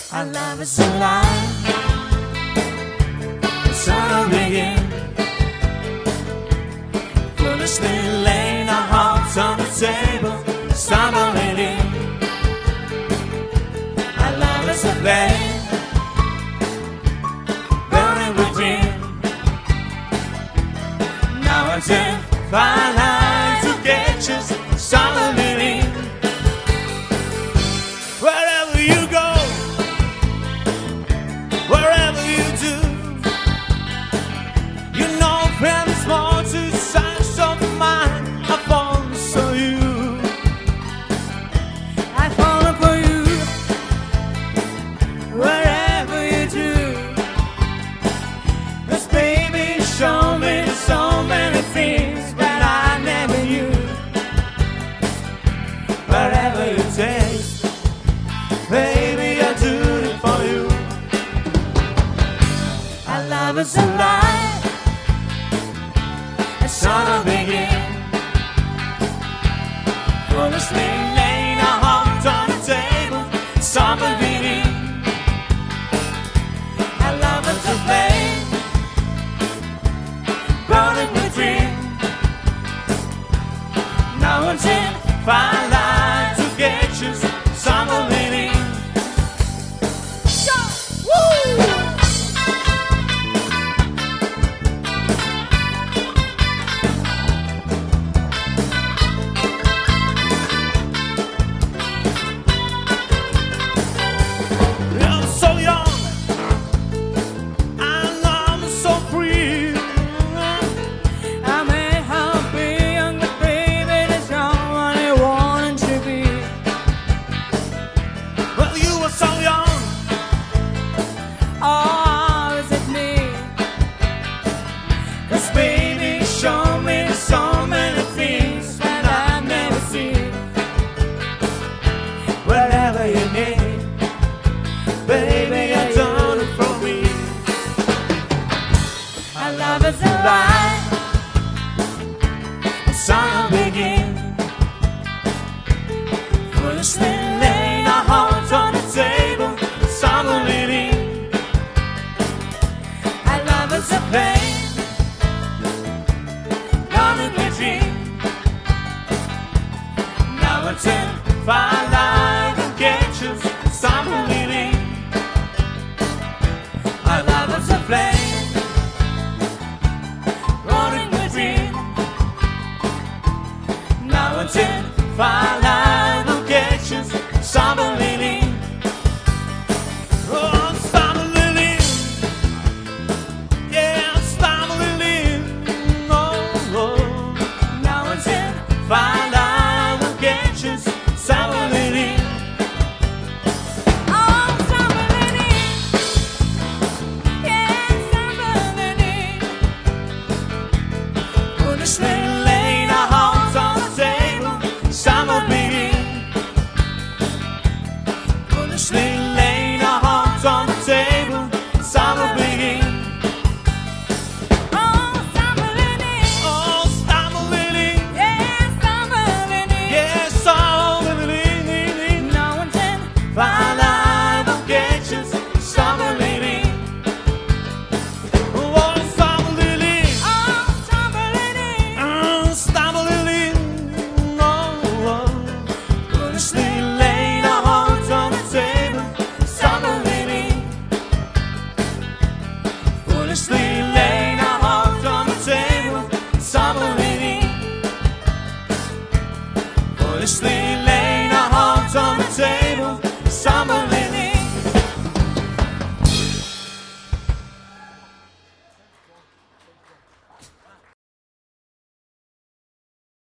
Our love is alive. It's all begin. Foolishly laying our hearts on the table, stumbling in. Our love is a flame, burning within. Now and then, firelight to get you, stumbling in. Wherever you go, wherever you do, you know from small to size of mine, I fall for you. I fall for you. Wherever you do, 'cause baby, show me so many things that I never knew. Wherever you take, baby, I do it for you. Our love is alive. It's on a begin. Foolishly laying our hearts on the table, summer beating. Our love is a flame, burning within. Now and then, firelight to get you, summer beating. Whatever you need, baby, you're done it for me. Our love is alive. The sun will begin. Foolishly laying our hearts on the table, summer leading. Our love is a flame, burning within. Now and then, firelight will get you, summer leading. Our love is a flame, burning within. Now and then, firelight will get you, summer leading. Oh, summer leading. Yeah, summer leading. Oh, oh. Now and then, firelight will get you, summer leading. Oh, summer leading. Yeah, summer leading. Foolishly laying our hearts on the table, summer beating. Foolishly laying our hearts on the table, summer beating. Oh, summer leading. Oh, summer leading. Yeah, summer leading. Yeah, summer leading. Now and then, firelight will get you, summer leading. Oh, summer leading. Oh, summer leading. Summer leading. Oh, oh. Foolishly laying our hearts on the table, summer leading. Foolishly laying our hearts on the table, summer leading. Foolishly